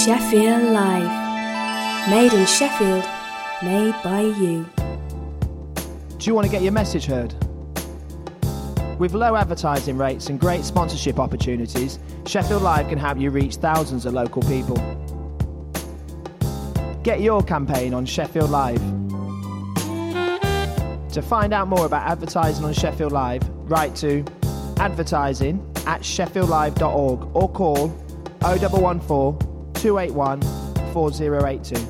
Sheffield Live. Made in Sheffield, made by you. Do you want to get your message heard? With low advertising rates and great sponsorship opportunities, Sheffield Live can help you reach thousands of local people. Get your campaign on Sheffield Live. To find out more about advertising on Sheffield Live, write to advertising@sheffieldlive.org or call 0114 281 4082.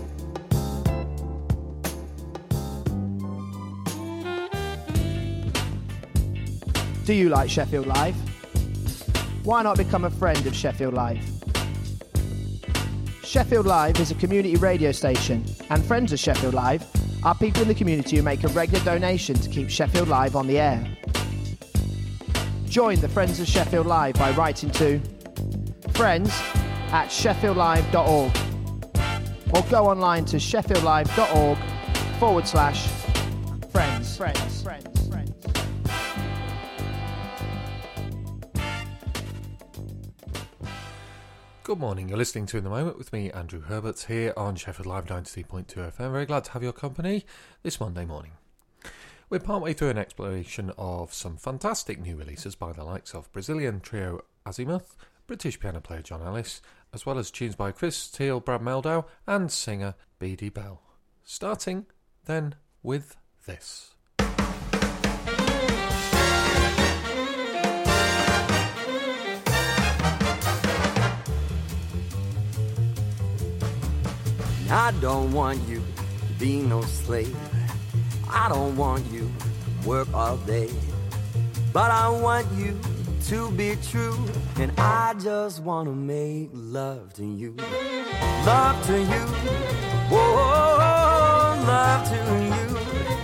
Do you like Sheffield Live? Why not become a friend of Sheffield Live? Sheffield Live is a community radio station, and friends of Sheffield Live are people in the community who make a regular donation to keep Sheffield Live on the air. Join the Friends of Sheffield Live by writing to friends@sheffieldlive.org or go online to sheffieldlive.org/friends. Good morning, you're listening to In The Moment with me, Andrew Herbert, here on Sheffield Live 93.2 FM. Very glad to have your company this Monday morning. We're partway through an exploration of some fantastic new releases by the likes of Brazilian trio Azimuth, British piano player John Ellis, as well as tunes by Chris Steele, Brad Meldow and singer B.D. Bell. Starting then with this. I don't want you to be no slave. I don't want you to work all day. But I want you to be true. And I just want to make love to you. Love to you. Whoa, love to you.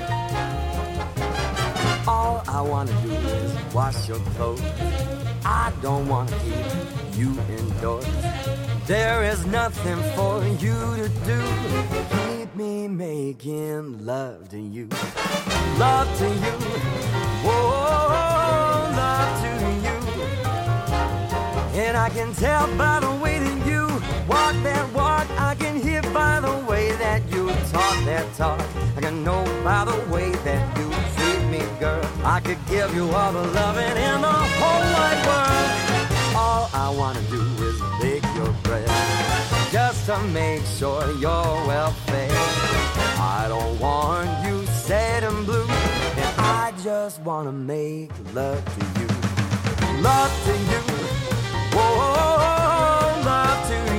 All I want to do is wash your clothes. I don't want to keep you indoors. There is nothing for you to do. Keep me making love to you. Love to you. Whoa, love to you. And I can tell by the way that you walk that walk. I can hear by the way that you talk that talk. I can know by the way that you treat me, girl. I could give you all the loving in the whole wide world. All I want to do is bake your bread, just to make sure you're well fed. I don't want you sad and blue, and I just want to make love to you. Love to you. Whoa, love to you.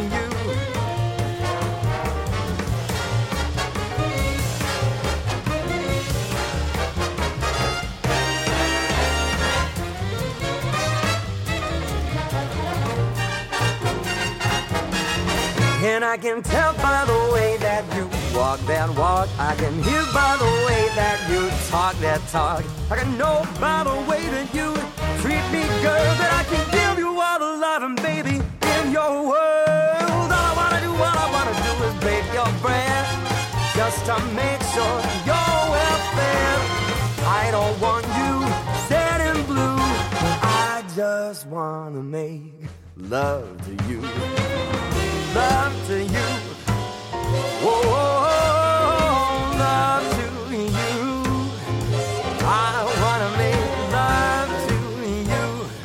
And I can tell by the way that you walk that walk. I can hear by the way that you talk that talk. I can know by the way that you treat me, girl, that I can give you all the loving, baby, in your world. All I wanna do is bake your bread, just to make sure you're well fed. I don't want you sad and blue. I just wanna make love to you. Love to you. Whoa, love to you. I wanna make love to you.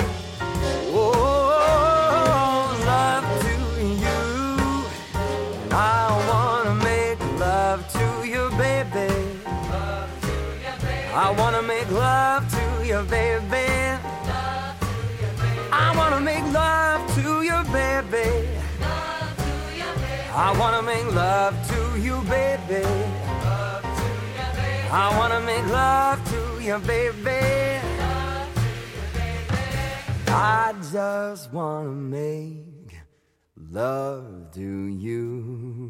Whoa, love to you. And I wanna make love to you, baby. I wanna make love to you, baby. I wanna make love to you, baby. I wanna make love to you, baby. I wanna make love to you, baby. I just wanna make love to you.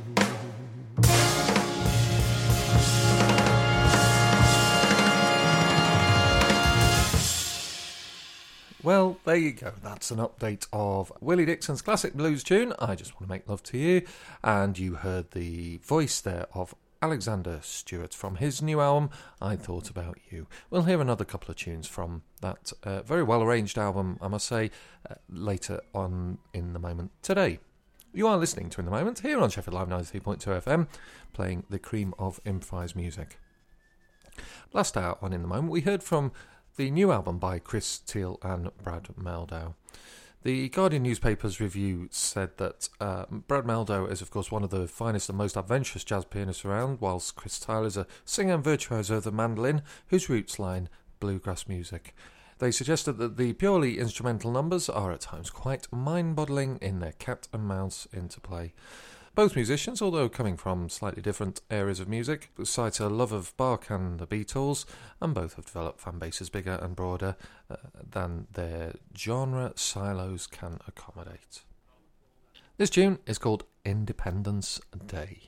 Well, there you go. That's an update of Willie Dixon's classic blues tune, I Just Want to Make Love to You. And you heard the voice there of Alexander Stewart from his new album, I Thought About You. We'll hear another couple of tunes from that very well-arranged album, I must say, later on in the moment today. You are listening to In the Moment here on Sheffield Live 93.2 FM, playing the cream of improvised music. Last hour on In the Moment, we heard from the new album by Chris Teal and Brad Mehldau. The Guardian newspaper's review said that Brad Mehldau is, of course, one of the finest and most adventurous jazz pianists around, whilst Chris Teal is a singer and virtuoso of the mandolin, whose roots lie in bluegrass music. They suggested that the purely instrumental numbers are at times quite mind-boggling in their cat and mouse interplay. Both musicians, although coming from slightly different areas of music, cite a love of Bach and the Beatles, and both have developed fan bases bigger and broader than their genre silos can accommodate. This tune is called Independence Day.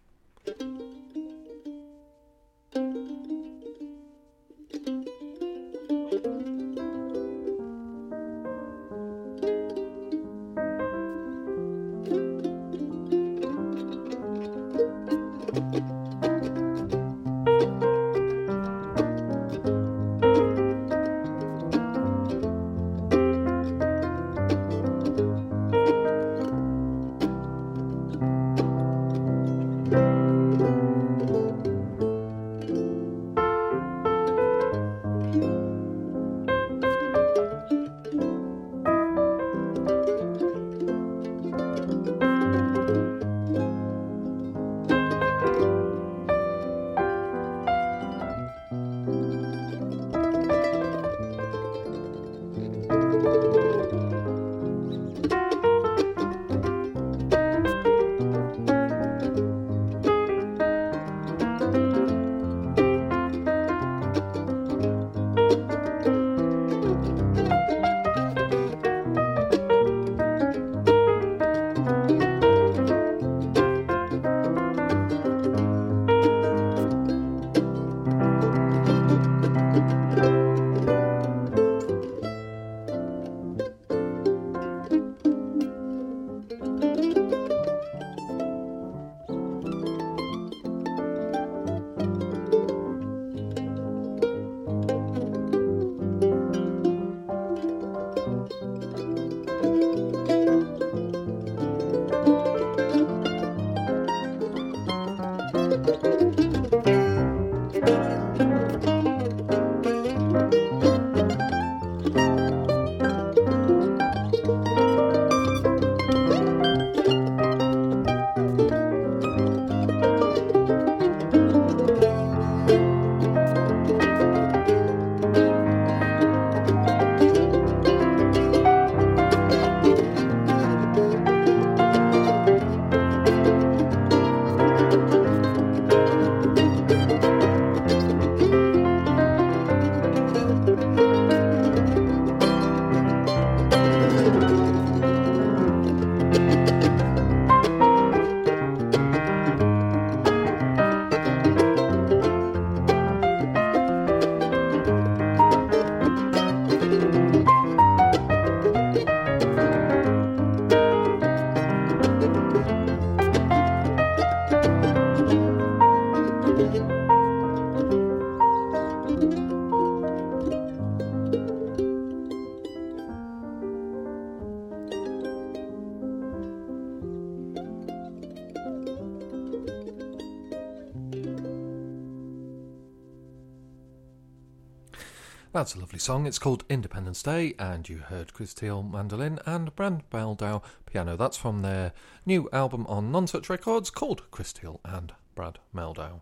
That's a lovely song. It's called Independence Day, and you heard Chris Teal mandolin and Brad Mehldau piano. That's from their new album on Non-Touch Records called Chris Teal and Brad Mehldau.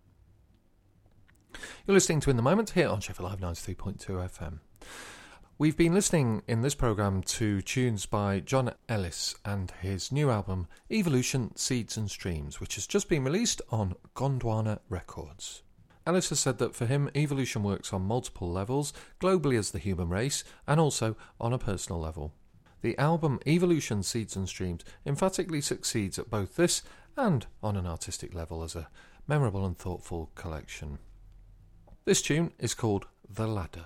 You're listening to In the Moment here on Sheffield Live 93.2 FM. We've been listening in this programme to tunes by John Ellis and his new album Evolution, Seeds and Streams, which has just been released on Gondwana Records. Ellis has said that for him, evolution works on multiple levels, globally as the human race, and also on a personal level. The album Evolution, Seeds and Streams emphatically succeeds at both this and on an artistic level as a memorable and thoughtful collection. This tune is called The Ladder.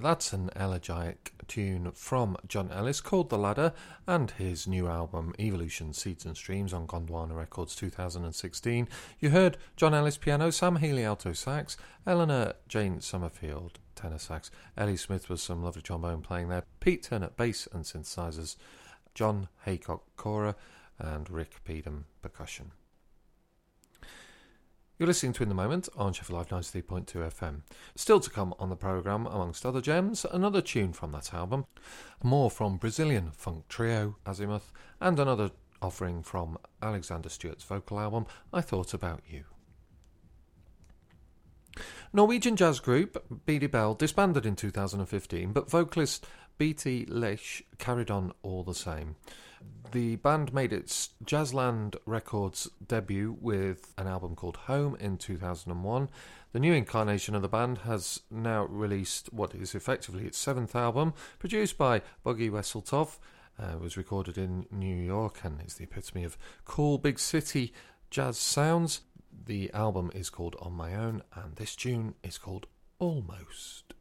That's an elegiac tune from John Ellis called The Ladder, and his new album Evolution Seeds and Streams on Gondwana Records 2016. You heard John Ellis piano, Sam Healy alto sax, Eleanor Jane Summerfield tenor sax, Ellie Smith with some lovely trombone playing there, Pete Turner bass and synthesizers, John Haycock kora, and Rick Peedham percussion. You're listening to In the Moment on Sheffield Live 93.2 FM. Still to come on the programme, amongst other gems, another tune from that album, more from Brazilian funk trio Azimuth, and another offering from Alexander Stewart's vocal album, I Thought About You. Norwegian jazz group Beady Bell disbanded in 2015, but vocalist B.T. Lesh carried on all the same. The band made its Jazzland Records debut with an album called Home in 2001. The new incarnation of the band has now released what is effectively its 7th album, produced by Buggy Wesseltoft. It was recorded in New York and is the epitome of cool big city jazz sounds. The album is called On My Own, and this tune is called Almost.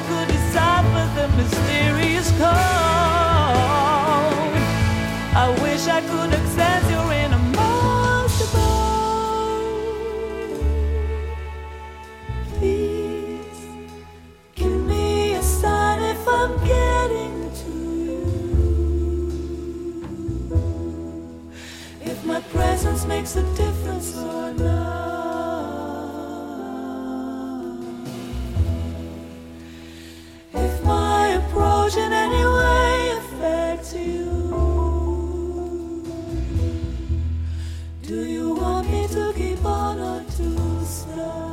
could decipher the mysterious code. I wish I could access your innermost abode. Please give me a sign if I'm getting to you, if my presence makes a difference or not. In any way affects you. Do you want me to keep on or to stop?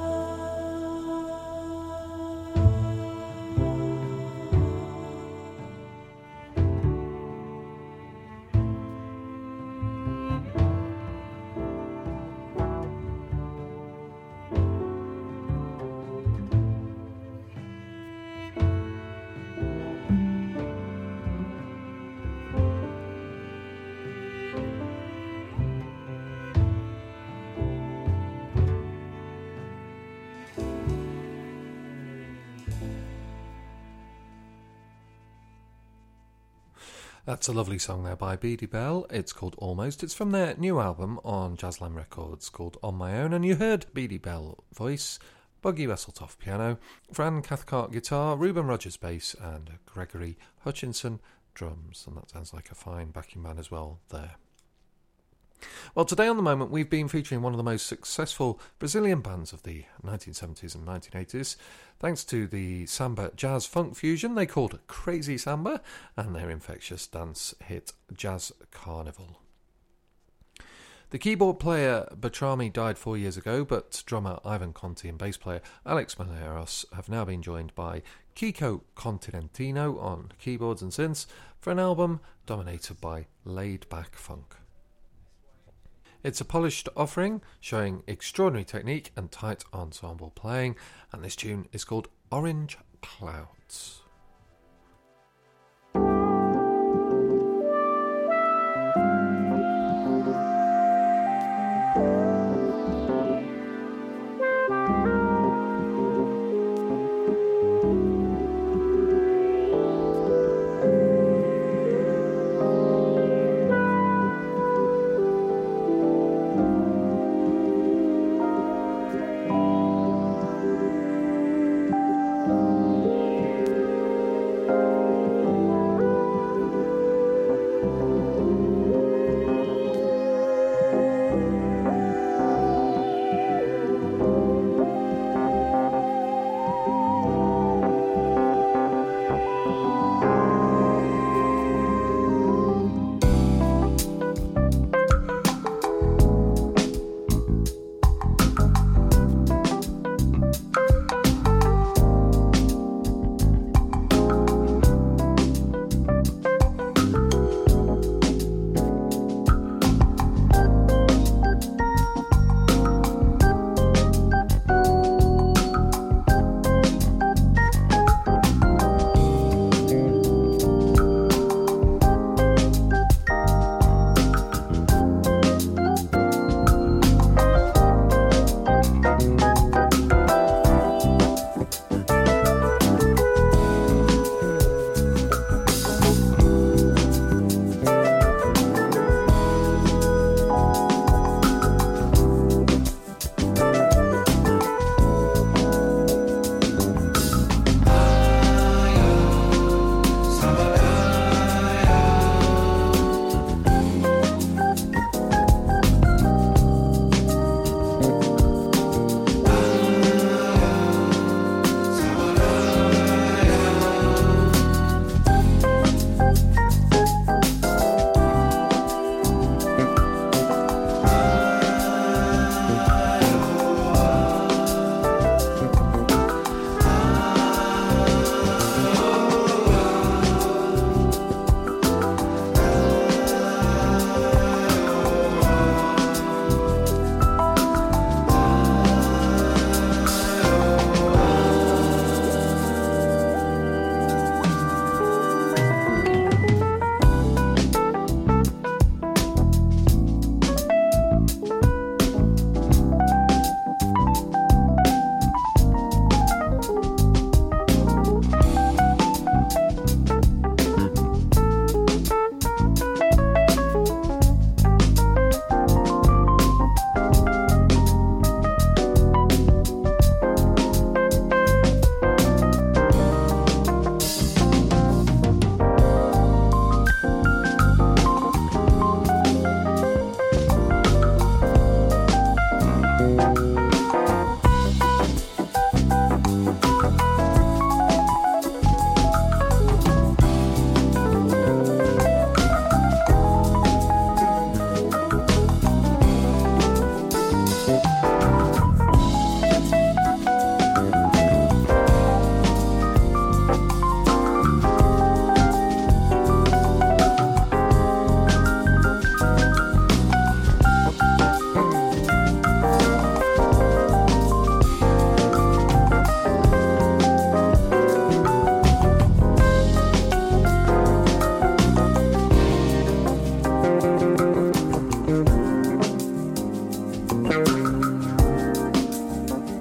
That's a lovely song there by Beady Belle. It's called Almost. It's from their new album on Jazzland Records called On My Own. And you heard Beady Belle voice, Buggy Wesseltoft piano, Fran Cathcart guitar, Ruben Rogers bass, and Gregory Hutchinson drums. And that sounds like a fine backing band as well there. Well, today on The Moment, we've been featuring one of the most successful Brazilian bands of the 1970s and 1980s, thanks to the samba jazz funk fusion they called Crazy Samba and their infectious dance hit Jazz Carnival. The keyboard player Batrami died 4 years ago, but drummer Ivan Conti and bass player Alex Malheiros have now been joined by Kiko Continentino on keyboards and synths for an album dominated by laid-back funk. It's a polished offering, showing extraordinary technique and tight ensemble playing, and this tune is called Orange Clouds.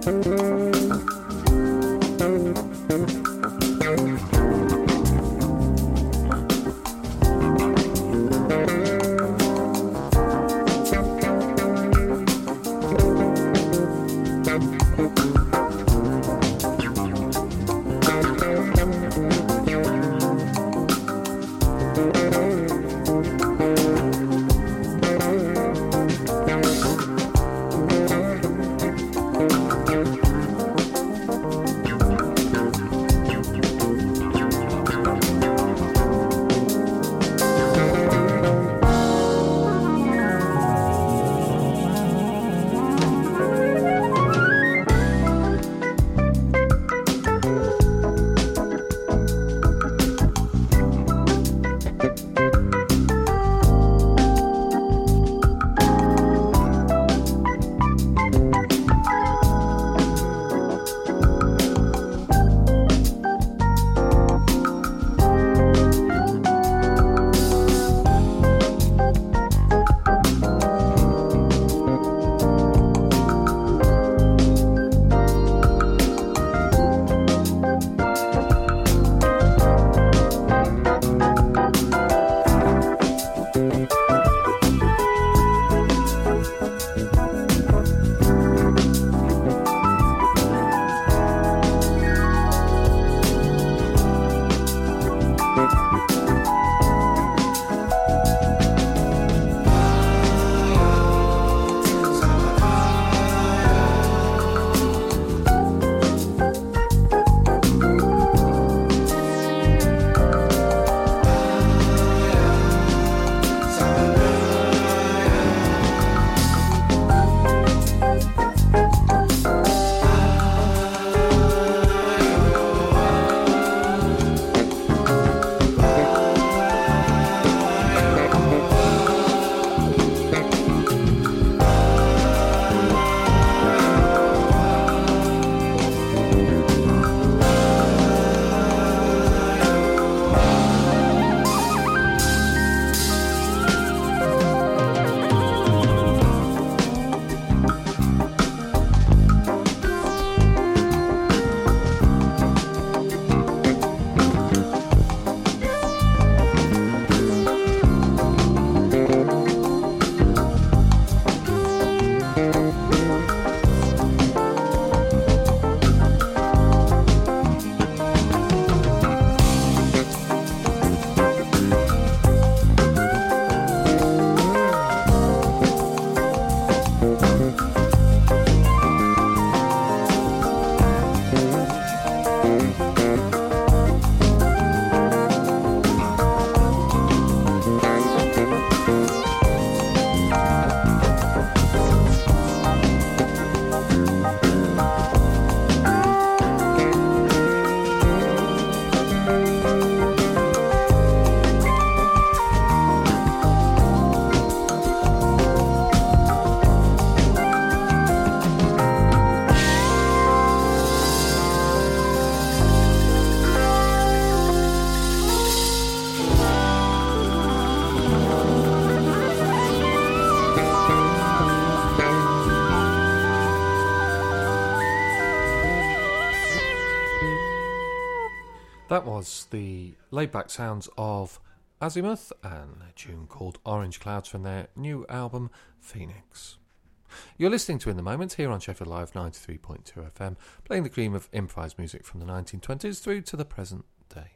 That was the laid-back sounds of Azimuth and a tune called Orange Clouds from their new album Phoenix. You're listening to In the Moment here on Sheffield Live 93.2 FM, playing the cream of improvised music from the 1920s through to the present day.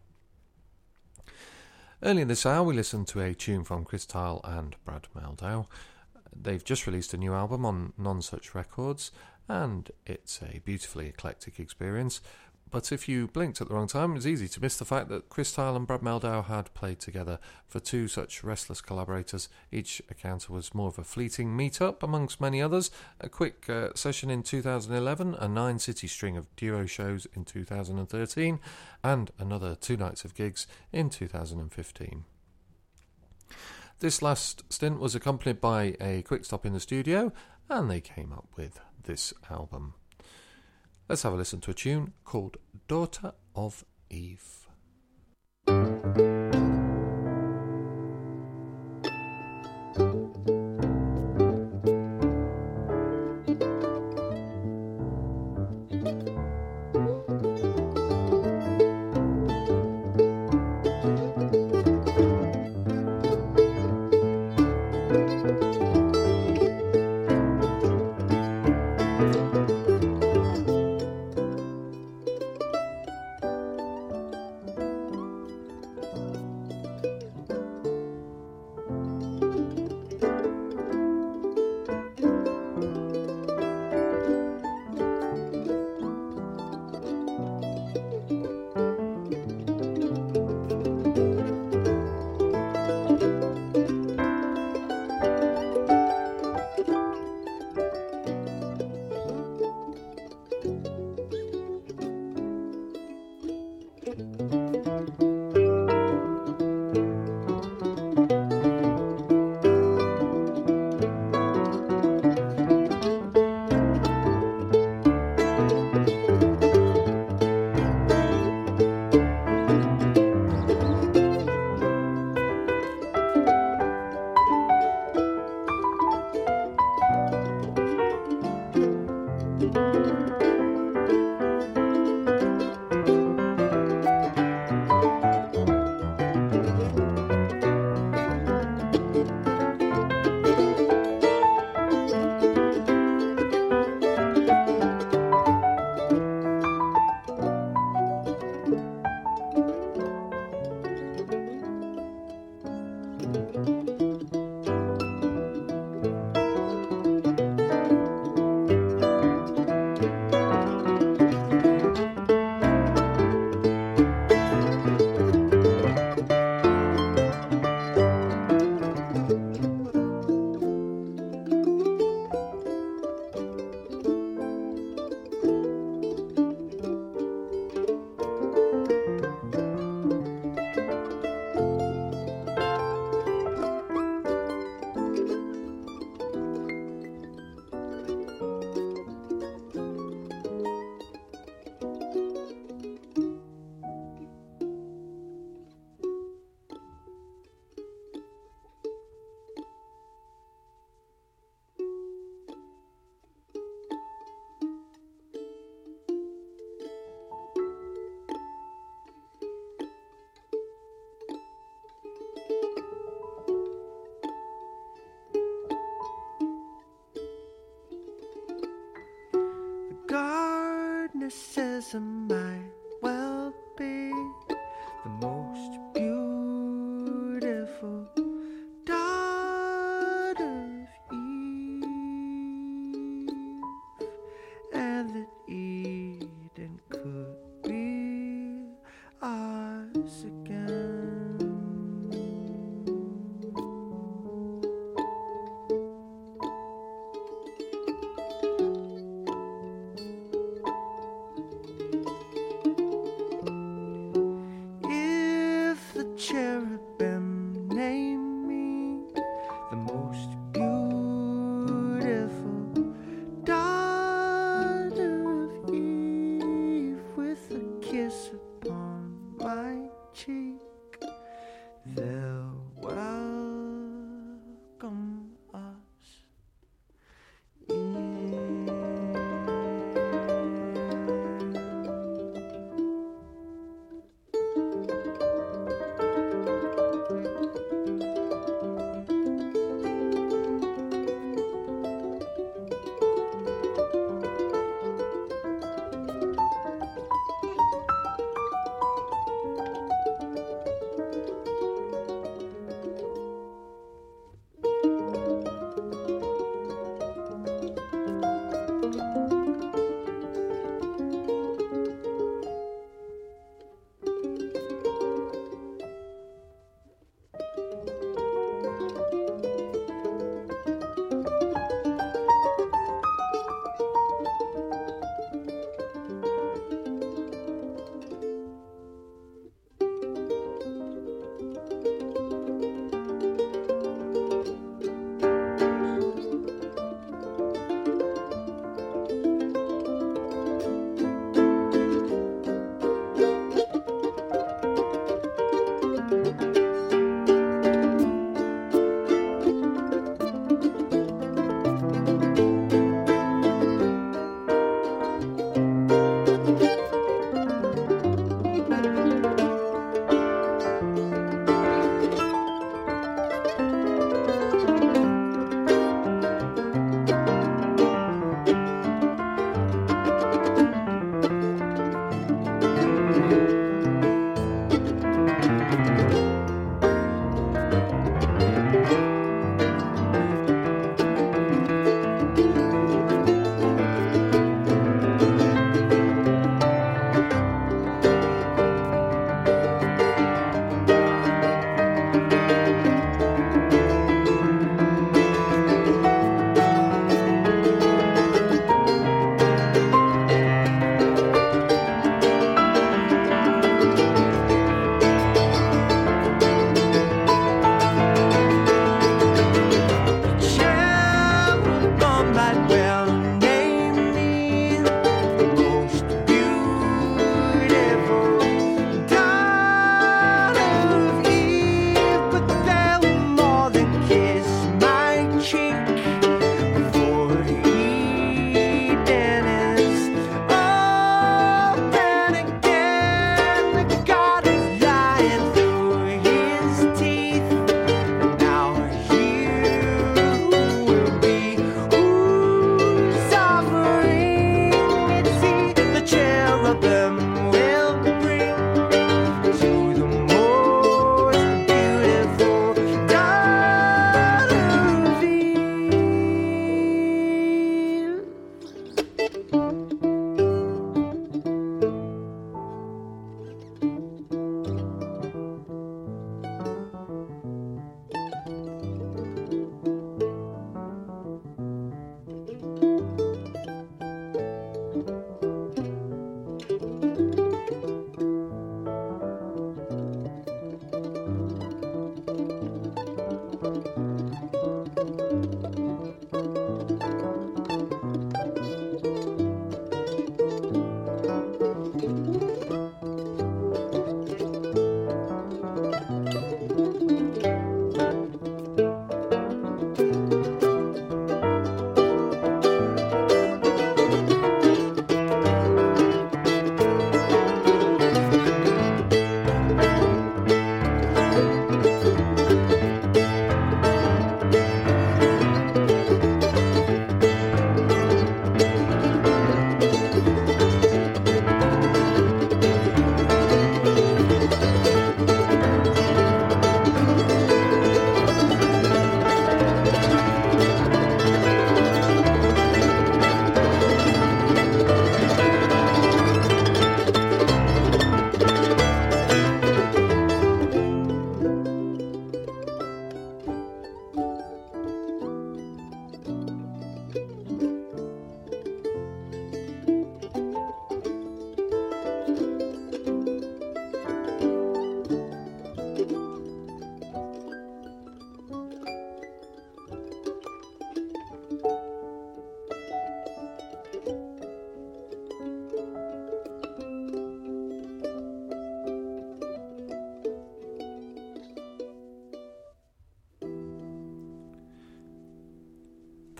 Early in this hour we listened to a tune from Chris Tile and Brad Mehldau. They've just released a new album on Nonsuch Records, and it's a beautifully eclectic experience. But if you blinked at the wrong time, it was easy to miss the fact that Chris Tile and Brad Mehldau had played together for two such restless collaborators. Each encounter was more of a fleeting meet-up amongst many others, a quick session in 2011, a 9-city string of duo shows in 2013, and another 2 nights of gigs in 2015. This last stint was accompanied by a quick stop in the studio, and they came up with this album. Let's have a listen to a tune called Daughter of Eve. gardener says I might well be the most beautiful daughter of Eve, and that Eden could be ours again.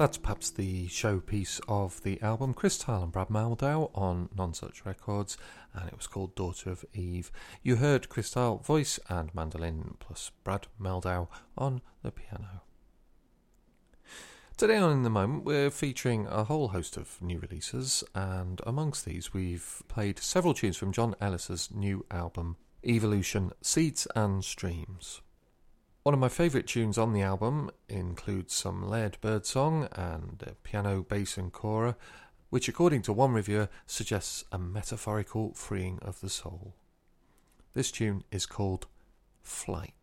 That's perhaps the showpiece of the album, Chris Tile and Brad Meldau on Nonsuch Records, and it was called Daughter of Eve. You heard Chris Tile voice and mandolin, plus Brad Meldau on the piano. Today on In the Moment, we're featuring a whole host of new releases, and amongst these we've played several tunes from John Ellis's new album, Evolution, Seeds and Streams. One of my favourite tunes on the album includes some Laird Birdsong and piano, bass and kora, which according to one reviewer suggests a metaphorical freeing of the soul. This tune is called Flight.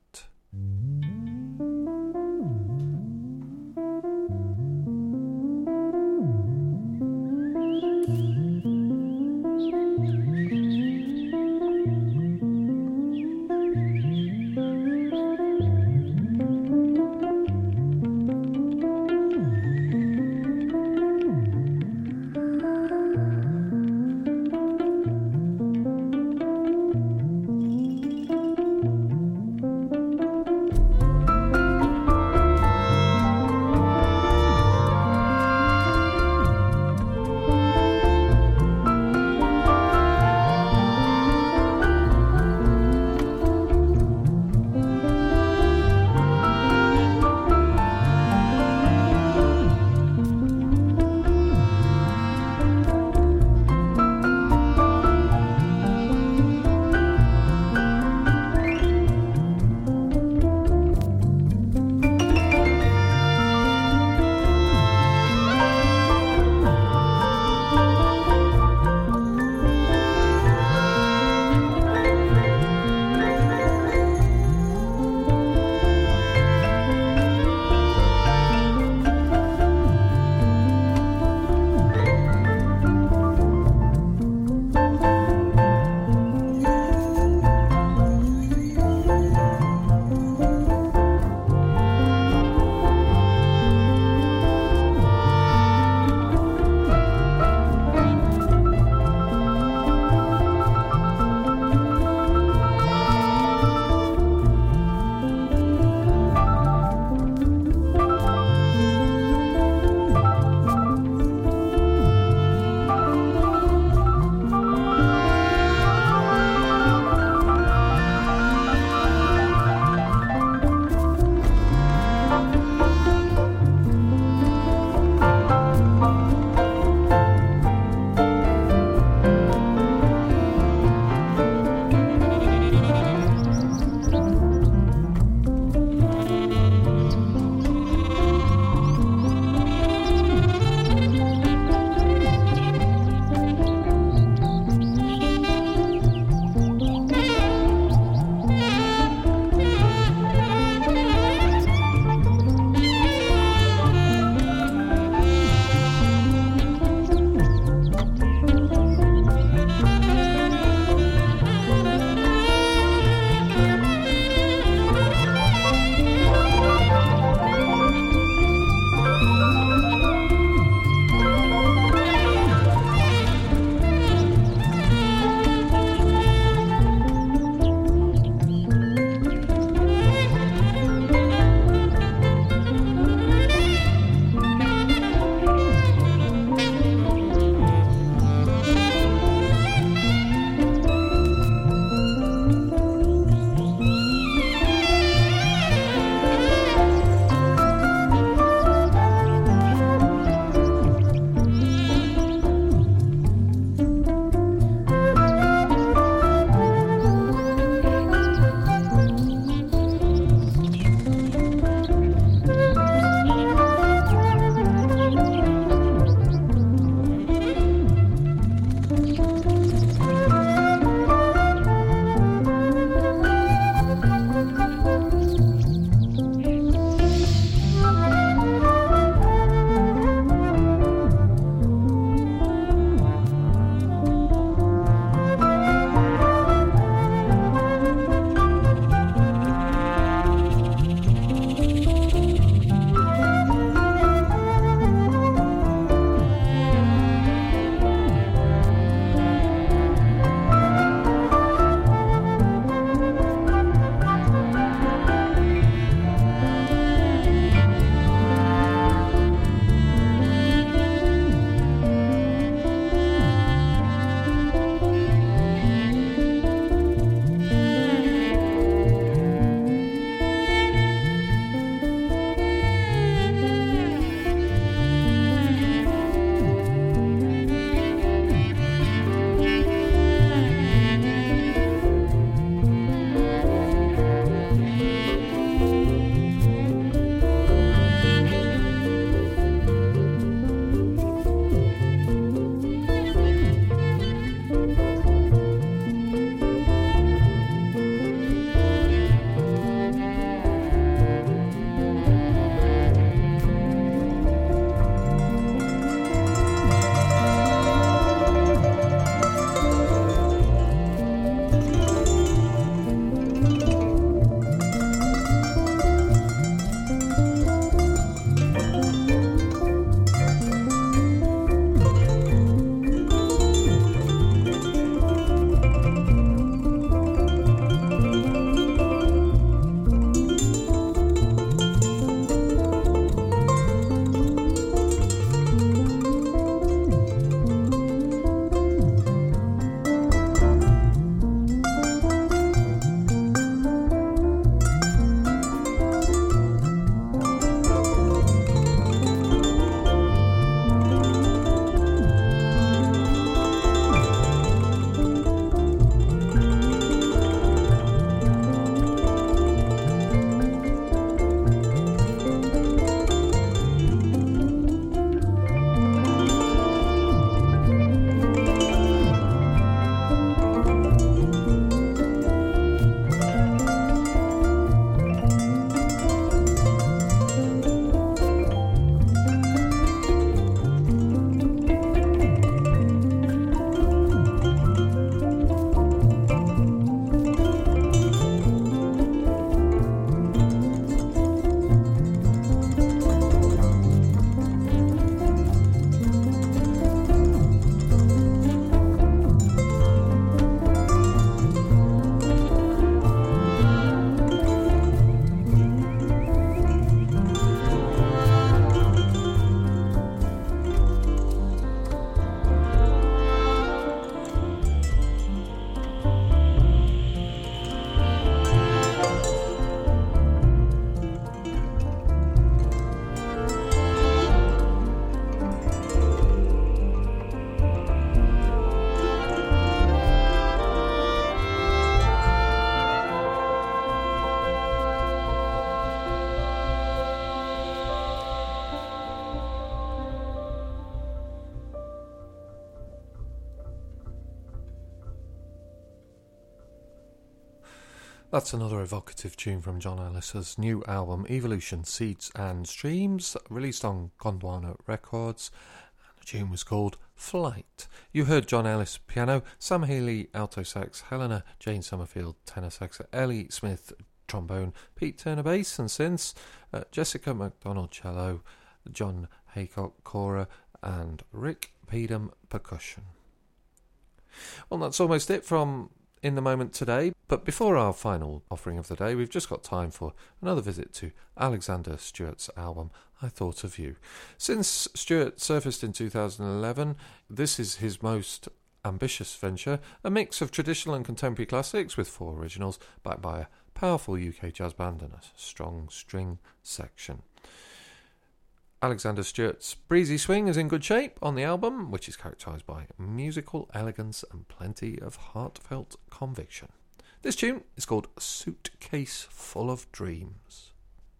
That's another evocative tune from John Ellis's new album Evolution, Seeds and Streams, released on Gondwana Records. The tune was called Flight. You heard John Ellis piano, Sam Healy alto sax, Helena Jane Summerfield tenor sax, Ellie Smith trombone, Pete Turner bass and synths, Jessica McDonald cello, John Haycock kora, and Rick Pedam percussion. Well, that's almost it from In the Moment today, but before our final offering of the day, we've just got time for another visit to Alexander Stewart's album I Thought of You. Since Stewart surfaced in 2011, this is his most ambitious venture, a mix of traditional and contemporary classics with 4 originals backed by a powerful UK jazz band and a strong string section. Alexander Stewart's breezy swing is in good shape on the album, which is characterised by musical elegance and plenty of heartfelt conviction. This tune is called Suitcase Full of Dreams.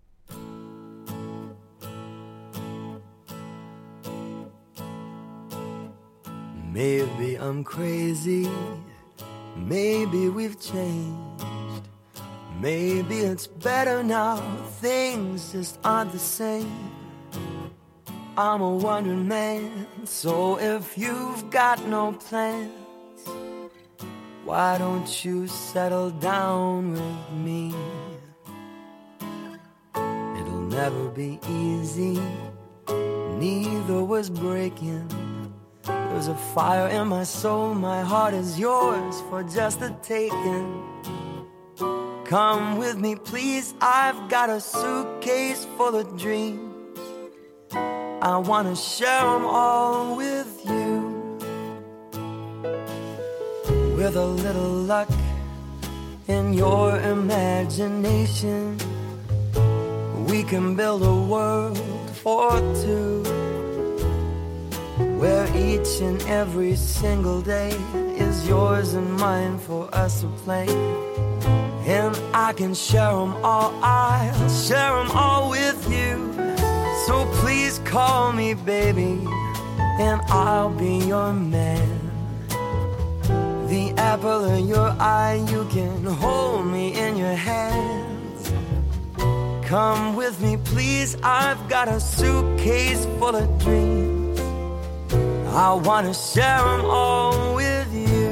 Maybe I'm crazy, maybe we've changed, maybe it's better now, things just aren't the same. I'm a wandering man, so if you've got no plans, why don't you settle down with me? It'll never be easy, neither was breaking. There's a fire in my soul, my heart is yours for just the taking. Come with me please, I've got a suitcase full of dreams. I wanna share them all with you. With a little luck in your imagination, we can build a world for 2, where each and every single day is yours and mine for us to play. And I can share them all, I'll share them all with you. So please call me baby, and I'll be your man. The apple of your eye, you can hold me in your hands. Come with me please, I've got a suitcase full of dreams. I wanna share them all with you.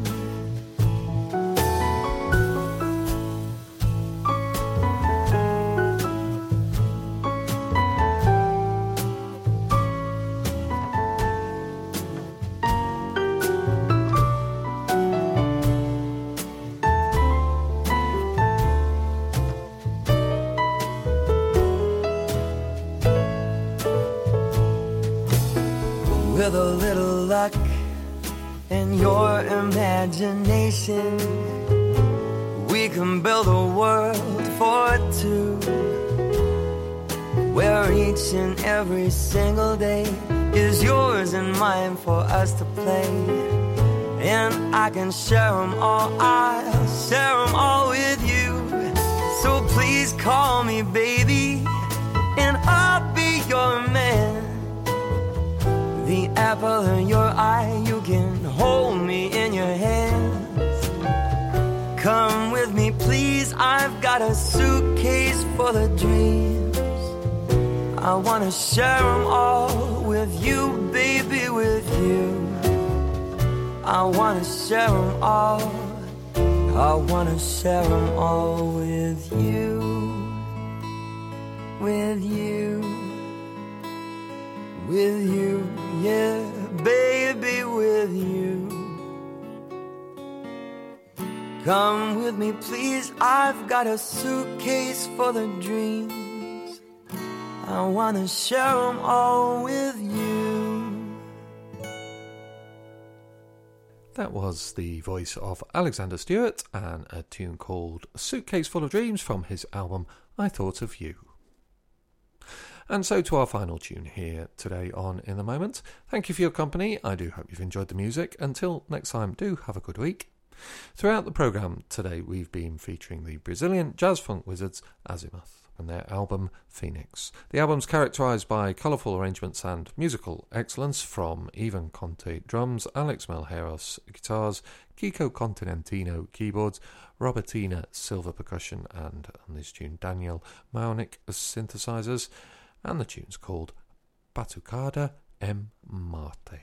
With a little luck and your imagination, we can build a world for 2, where each and every single day is yours and mine for us to play. And I can share them all, I'll share them all with you. So please call me baby, and I'll be your man. The apple in your eye, you can hold me in your hands. Come with me please, I've got a suitcase full of dreams. I wanna share them all with you, baby, with you. I wanna share them all, I wanna share them all with you. With you, with you, yeah, baby, with you. Come with me please, I've got a suitcase full of dreams. I wanna share them all with you. That was the voice of Alexander Stewart and a tune called Suitcase Full of Dreams from his album I Thought of You. And so to our final tune here today on In the Moment. Thank you for your company. I do hope you've enjoyed the music. Until next time, do have a good week. Throughout the programme today, we've been featuring the Brazilian jazz funk wizards Azimuth. and their album Phoenix. The album's characterised by colourful arrangements and musical excellence from Ivan Conte drums, Alex Malheiros guitars, Kiko Continentino keyboards, Robertina Silva percussion, and on this tune Daniel Maunick synthesizers, and the tune's called Batucada em Marte.